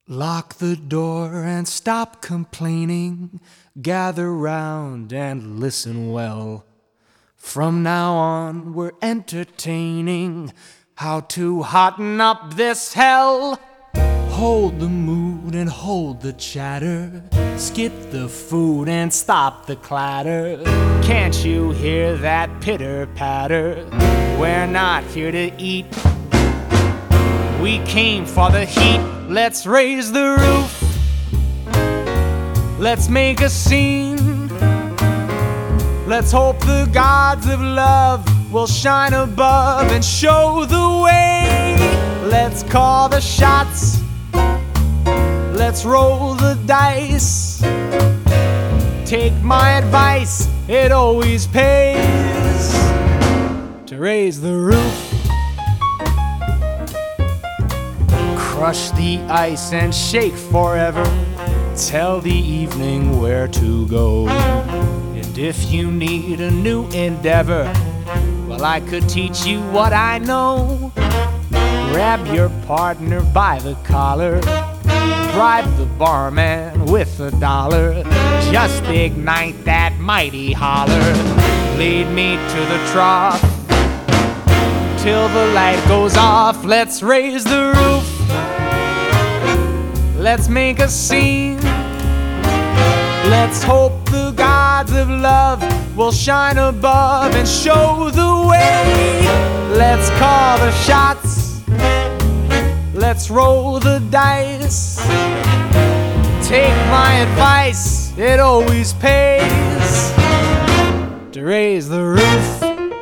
Lock the door and stop complaining. Gather round and listen well. From now on we're entertaining how to hotten up this hell. Hold the mood and hold the chatter. Skip the food and stop the clatter. Can't you hear that pitter-patter? We're not here to eat, we came for the heat. Let's raise the roof, let's make a scene. Let's hope the gods of love will shine above and show the way. Let's call the shots, let's roll the dice. Take my advice, it always pays to raise the roof. Crush the ice and shake forever. Tell the evening where to go. And if you need a new endeavor, well, I could teach you what I know. Grab your partner by the collar, bribe the barman with $1. Just ignite that mighty holler. Lead me to the trough till the light goes off. Let's raise the roof, let's make a scene. Let's hope the gods of love will shine above and show the way. Let's call the shots, let's roll the dice. Take my advice, it always pays to raise the roof.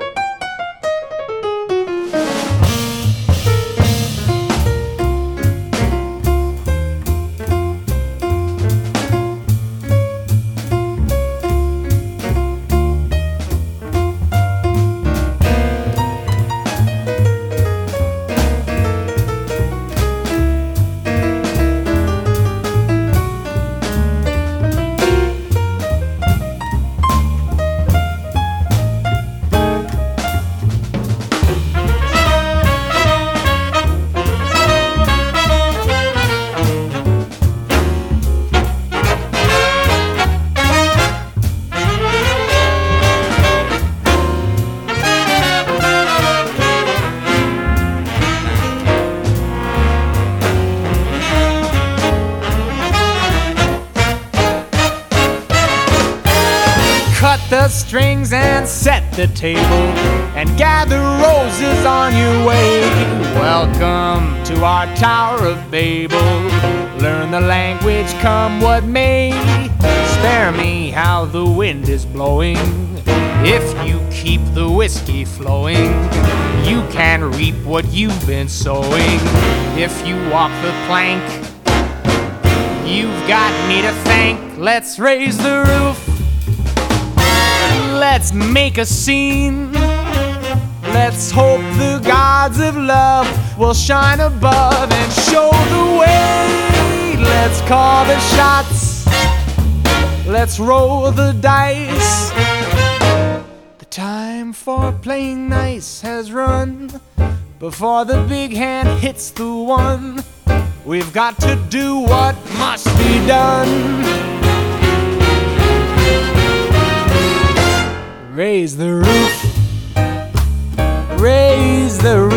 Cut the strings and set the table, and gather roses on your way. Welcome to our Tower of Babel. Learn the language, come what may. Spare me how the wind is blowing. If you keep the whiskey flowing, you can reap what you've been sowing. If you walk the plank, you've got me to thank. Let's raise the roof, let's make a scene. Let's hope the gods of love will shine above and show the way. Let's call the shots, let's roll the dice. The time for playing nice has run. Before the big hand hits the one, we've got to do what must be done. Raise the roof, raise the roof.